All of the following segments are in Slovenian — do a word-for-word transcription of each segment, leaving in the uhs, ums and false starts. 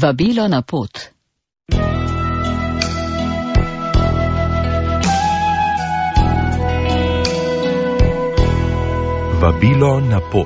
Vabilo na pot. Vabilo na pot.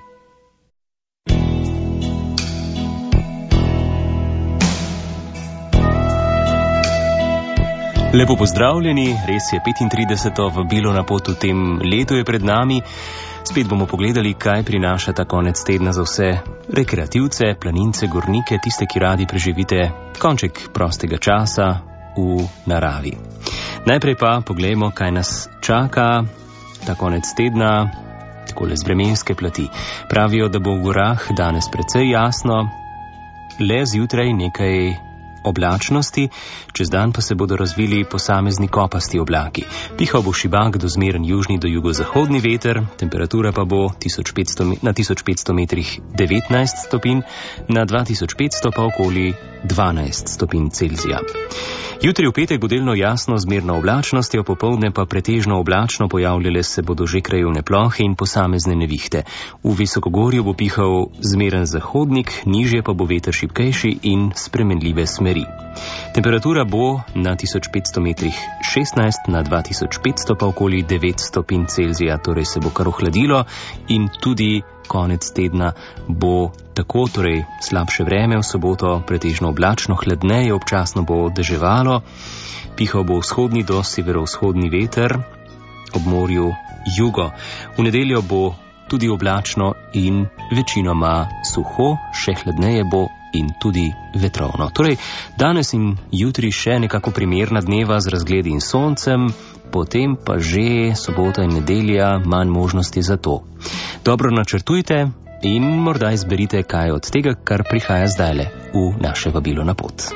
Lepo pozdravljeni, res je petintrideseto vabilo na pot v tem letu je pred nami. Spet bomo pogledali, kaj prinaša ta konec tedna za vse rekreativce, planince, gornike, tiste, ki radi preživite konček prostega časa v naravi. Najprej pa poglejmo, kaj nas čaka ta konec tedna, takole z vremenske plati. Pravijo, da bo v gorah danes precej jasno, le zjutraj nekaj oblačnosti, čez dan pa se bodo razvili posamezni kopasti oblaki. Pihal bo šibak do zmeren južni do jugozahodni veter, temperatura pa bo tisoč petsto, na tisoč petsto metrih devetnajst stopinj, na dva tisoč petsto pa okoli dvanajst stopinj Celzija. Jutri v petek bo delno jasno zmerno oblačnostjo, popoldne pa pretežno oblačno, pojavljale se bodo že krajevne plohe in posamezne nevihte. V visokogorju bo pihal zmeren zahodnik, nižje pa bo veter šibkejši in spremenljive smeri. Temperatura bo na tisoč petsto metrih šestnajst, na dva tisoč petsto pa okoli devet stopinj Celzija, torej se bo kar ohladilo in tudi konec tedna bo tako, torej slabše vreme, v soboto pretežno oblačno, hladneje, občasno bo deževalo, pihal bo vzhodni do severovzhodni veter, ob morju jugo. V nedeljo bo tudi oblačno in večinoma suho, še hladneje bo in tudi vetrovno. Torej, danes in jutri še nekako primerna dneva z razgledi in soncem, potem pa že sobota in nedelja manj možnosti za to. Dobro načrtujte in morda izberite kaj od tega, kar prihaja zdajle v naše vabilo na pot.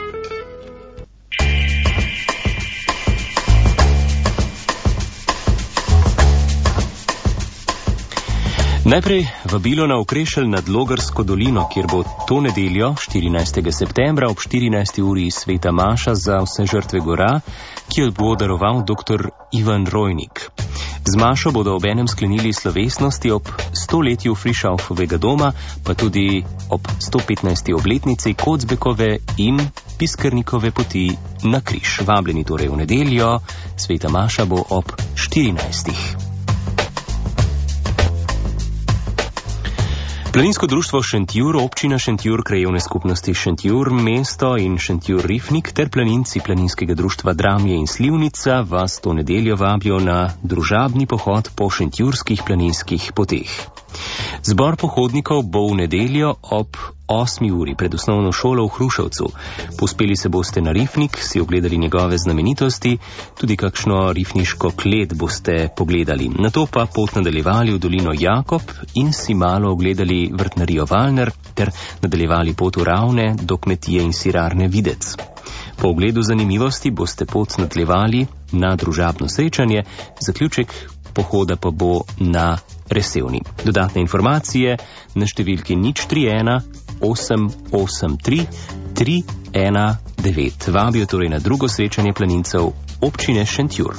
Najprej vabilo na Okrešelj nad Logarsko dolino, kjer bo to nedeljo, štirinajstega septembra ob štirinajsti uri sveta maša za vse žrtve gora, ki jo bo daroval doktor Ivan Rojnik. Z mašo bodo obenem sklenili slovesnosti ob stoletju Frišaufovega doma, pa tudi ob sto petnajsti obletnici Kocbekove in Piskrnikove poti na Križ. Vabljeni torej v nedeljo, sveta maša bo ob štirinajstih. Planinsko društvo Šentjur, občina Šentjur, krajevne skupnosti Šentjur, mesto in Šentjur Rifnik ter planinci planinskega društva Dramje in Slivnica vas to nedeljo vabijo na družabni pohod po šentjurskih planinskih poteh. Zbor pohodnikov bo v nedeljo ob osmi uri pred osnovno šolo v Hruševcu. Pospeli se boste na Rifnik, si ogledali njegove znamenitosti, tudi kakšno rifniško klet boste pogledali. Nato pa pot nadaljevali v dolino Jakob in si malo ogledali vrtnarijo Valner ter nadaljevali pot v Ravne do kmetije in sirarne Videc. Po ogledu zanimivosti boste pot nadaljevali na družabno srečanje, zaključek pohoda pa bo na Resevni. Dodatne informacije na številki nič tri ena osem osem tri tri ena devet. Vabijo torej na drugo srečanje planincev občine Šentjur.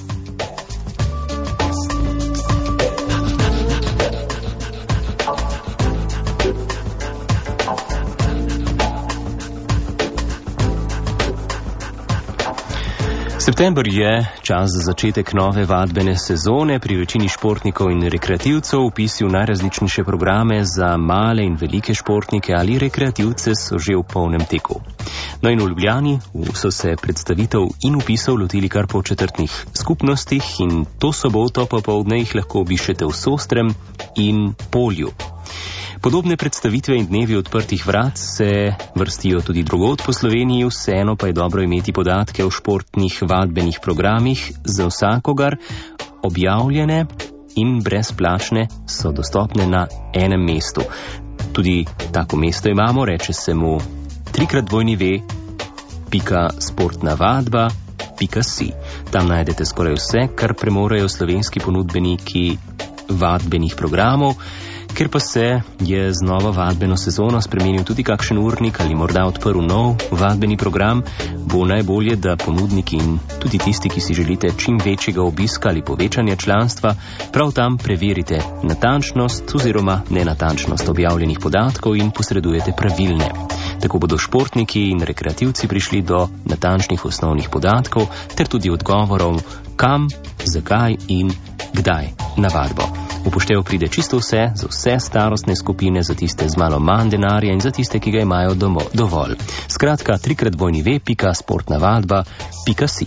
September je čas za začetek nove vadbene sezone. Pri večini športnikov in rekreativcev vpisi v najrazličnejše programe za male in velike športnike ali rekreativce so že v polnem teku. No in v Ljubljani so se predstavitev in vpisov lotili kar po četrtnih skupnostih in to soboto popoldne jih lahko obiščete v Sostrem in Polju. Podobne predstavitve in dnevi odprtih vrat se vrstijo tudi drugod po Sloveniji, vseeno pa je dobro imeti podatke o športnih vadbenih programih za vsakogar, objavljene in brezplačne so dostopne na enem mestu. Tudi tako mesto imamo, reče se mu trikrat dvojni ve pika sportna vadba pika si. Tam najdete skoraj vse, kar premorejo slovenski ponudbeniki vadbenih programov. Ker pa se je z novo vadbeno sezono spremenil tudi kakšen urnik ali morda odprl nov vadbeni program, bo najbolje, da ponudniki in tudi tisti, ki si želite čim večjega obiska ali povečanja članstva, prav tam preverite natančnost oziroma nenatančnost objavljenih podatkov in posredujete pravilne. Tako bodo športniki in rekreativci prišli do natančnih osnovnih podatkov ter tudi odgovorov, kam, zakaj in kdaj na vadbo. Upoštev pride čisto vse, za vse starostne skupine, za tiste z malo manj denarja in za tiste, ki ga imajo domo, dovolj. Skratka, trikrat dvojni ve pika sportna vadba pika si.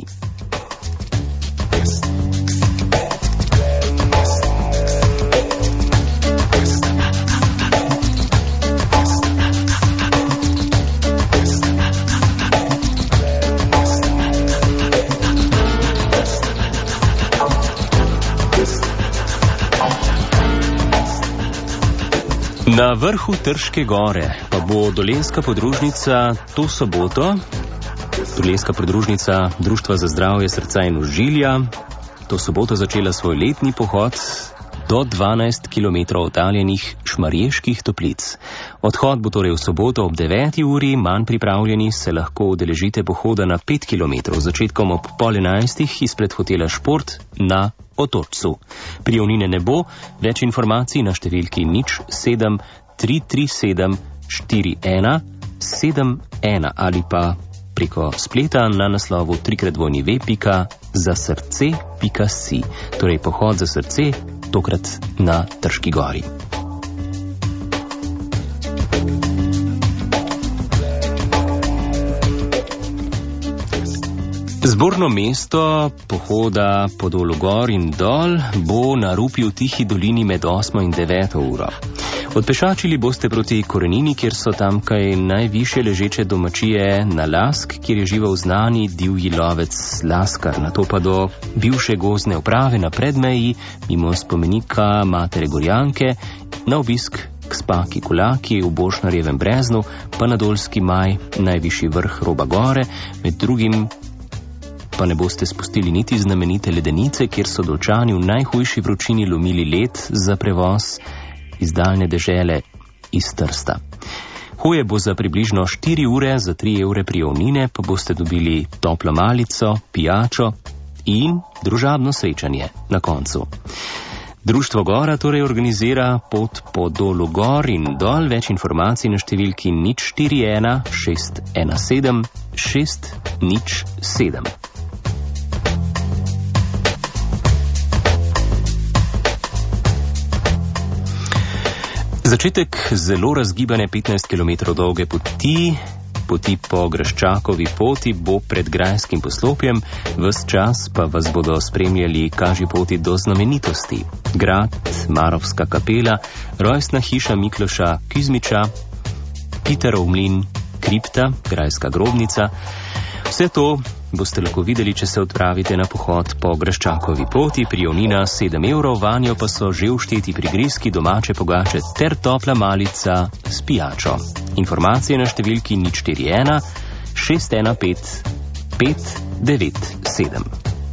Na vrhu Trške gore pa bo dolenjska podružnica to soboto, dolenjska podružnica Društva za zdravje srca in ožilja, to soboto začela svoj letni pohod do dvanajst kilometrov oddaljenih Šmarjeških Toplic. Odhod bo torej v soboto ob deveti uri, manj pripravljeni se lahko udeležite pohoda na pet kilometrov, začetkom ob pol enajstih izpred hotela Šport na Otočcu. Prijavnine ne bo, več informacij na številki nič sedem tri tri sedem štiri ena sedem ena ali pa preko spleta na naslovu trikrat dvojni ve pika za srce pika si. Torej pohod za srce, tokrat na Trški gori. Zborno mesto pohoda po dolu gor in dol bo na Rupi v Tihi dolini med osmo in deveto uro. Odpešačili boste proti Korenini, kjer so tamkaj najviše ležeče domačije na Lask, kjer je živel znani divji lovec Laskar, nato pa do bivše gozdne uprave na Predmeji, mimo spomenika Matere Gorjanke, na obisk k Spaki Kulaki v Bošnarjevem breznu, pa na Dolski maj, najvišji vrh roba gore, med drugim pa ne boste spustili niti znamenite ledenice, kjer so Dolčani v najhujši vročini lomili led za prevoz iz daljne dežele iz Trsta. Hoje bo za približno štiri ure, za tri evre prijavnine pa boste dobili toplo malico, pijačo in družabno srečanje na koncu. Društvo Gora torej organizira pot po dolu gor in dol, več informacij na številki nič štiri ena šest ena sedem šest nič sedem. Začetek zelo razgibane petnajst kilometrov dolge poti, poti po Graščakovi poti bo pred grajskim poslopjem, ves čas pa vas bodo spremljali kaži poti do znamenitosti. Grad, Marovska kapela, rojstna hiša Mikloša Kuzmiča, Peterov mlin, kripta, grajska grobnica. Vse to boste lahko videli, če se odpravite na pohod po Graščakovi poti. Prijavnina sedem evrov, vanjo pa so že všteti prigrizki, domače pogače ter topla malica s pijačo. Informacije na številki nič štiri ena šest ena pet pet devet sedem.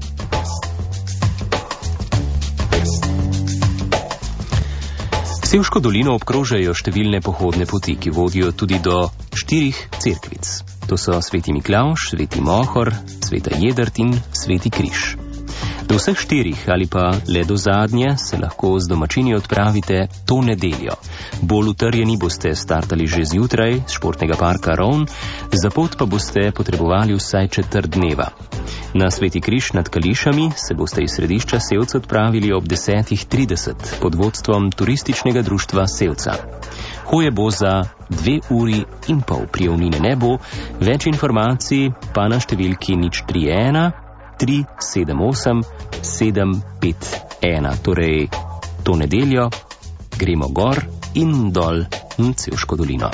Sevško dolino obkrožajo številne pohodne poti, ki vodijo tudi do štirih cerkvic. To so Sveti Miklavž, Sveti Mohor, Sveta Jedrt in Sveti Križ. Do vseh štirih ali pa le do zadnje se lahko z domačini odpravite to nedeljo. Bolj utrjeni boste startali že zjutraj z športnega parka Rovn, za pot pa boste potrebovali vsaj četrt dneva. Na Sveti Križ nad Kališami se boste iz središča Sevca odpravili ob desetih trideset pod vodstvom turističnega društva Sevca. Hoje bo za dve uri in pol, prijavnine ne bo, več informacij pa na številki nič tri ena tri sedem osem sedem pet ena. Torej, to nedeljo gremo gor in dol na Sevško dolino.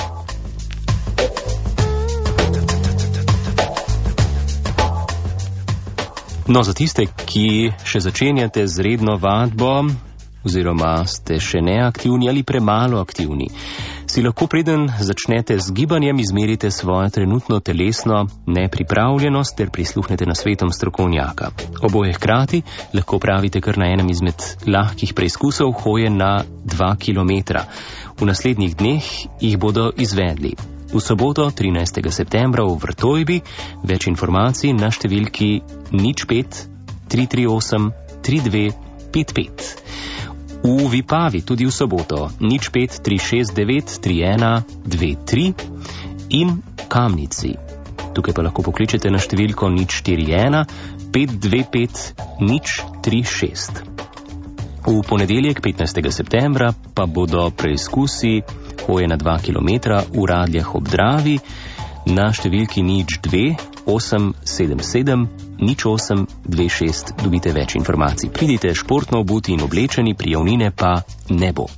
No, za tiste, ki še začenjate z redno vadbo, oziroma ste še neaktivni ali premalo aktivni, si lahko preden začnete z gibanjem izmerite svojo trenutno telesno nepripravljenost ter prisluhnete nasvetom strokovnjaka. Oboje hkrati lahko pravite kar na enem izmed lahkih preizkusov hoje na dva kilometra. V naslednjih dneh jih bodo izvedli. V soboto, trinajstega septembra v Vrtojbi, več informacij na številki nič pet tri tri osem tri dve pet pet. V Vipavi tudi v soboto nič pet tri šest devet tri ena dve tri in Kamnici. Tukaj pa lahko pokličete na številko nič štiri ena pet dve pet nič tri šest. V ponedeljek petnajstega septembra pa bodo preizkusi hoje na dva kilometra v Radljah ob Dravi. Na številki nič dve osem sedem sedem nič osem dve šest dobite več informacij. Pridite športno obuti in oblečeni, prijavnine pa ne bo.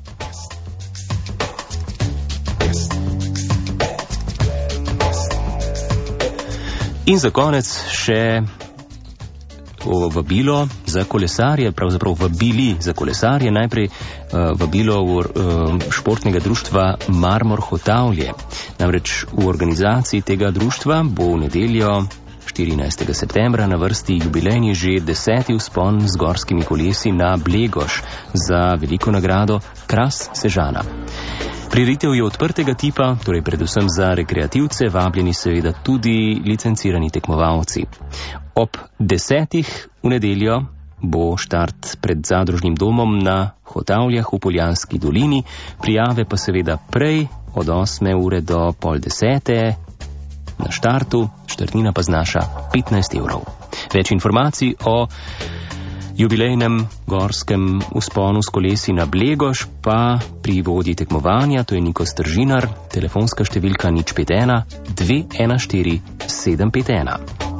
In za konec še vabilo za kolesarje, pravzaprav vabili za kolesarje, najprej uh, vabilo v, uh, športnega društva Marmor Hotavlje. Namreč v organizaciji tega društva bo v nedeljo štirinajstega septembra na vrsti jubilejni že deseti vzpon z gorskimi kolesi na Blegoš za veliko nagrado Kras Sežana. Prireditev je odprtega tipa, torej predvsem za rekreativce, vabljeni seveda tudi licencirani tekmovalci. Ob desetih v nedeljo bo štart pred zadružnim domom na Hotavljah v Poljanski dolini, prijave pa seveda prej od osme ure do pol desete na štartu, štartnina pa znaša petnajst evrov. Več informacij o jubilejnem gorskem vzponu s kolesi na Blegoš pa pri vodji tekmovanja, to je Niko Stržinar, telefonska številka nič pet ena dve ena štiri sedem pet ena.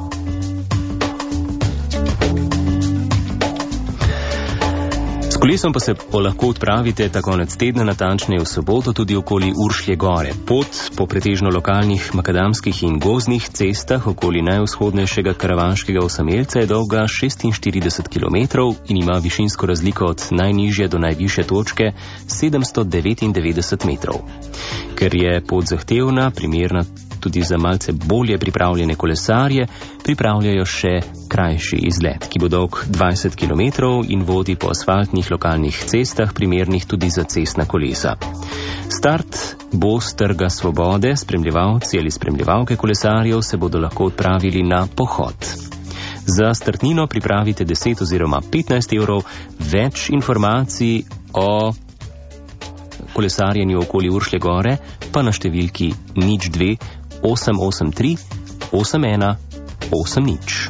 S kolesom pa se lahko odpravite ta konec tedna, natančneje v soboto, tudi okoli Uršlje gore. Pot po pretežno lokalnih makadamskih in gozdnih cestah okoli najvzhodnejšega karavanškega osamelca je dolga šestinštirideset kilometrov in ima višinsko razliko od najnižje do najvišje točke sedemsto devetindevetdeset metrov. Ker je pot zahtevna, primerna tudi za malce bolje pripravljene kolesarje, pripravljajo še krajši izlet, ki bo dolg dvajset kilometrov in vodi po asfaltnih lokalnih cestah, primernih tudi za cestna kolesa. Start bo s Trga Svobode, spremljevalci ali spremljevalke kolesarjev se bodo lahko odpravili na pohod. Za startnino pripravite deset oziroma petnajst evrov, več informacij o kolesarjenju okoli Uršlje gore pa na številki nič dve osem osem tri osem ena osem nič.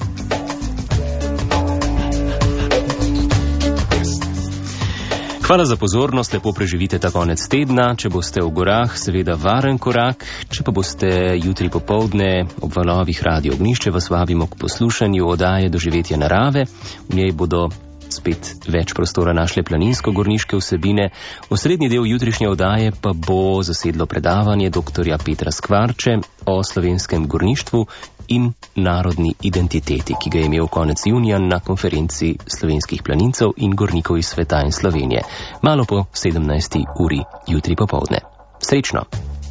Hvala za pozornost, lepo preživite ta konec tedna. Če boste v gorah, seveda varen korak. Če pa boste jutri popoldne ob valovih Radio Ognjišče, vas vabimo k poslušanju oddaje Doživetje narave. V njej bodo spet več prostora našle planinsko-gorniške vsebine. Osrednji del jutrišnje oddaje pa bo zasedlo predavanje doktorja Petra Skvarče o slovenskem gorništvu in narodni identiteti, ki ga je imel konec junija na konferenci slovenskih planincev in gornikov iz sveta in Slovenije. Malo po sedemnajsti uri jutri popoldne. Srečno!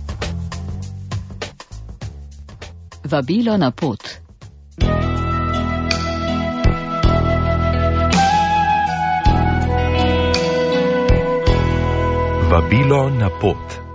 Vabilo na pot. Vabilo na pot.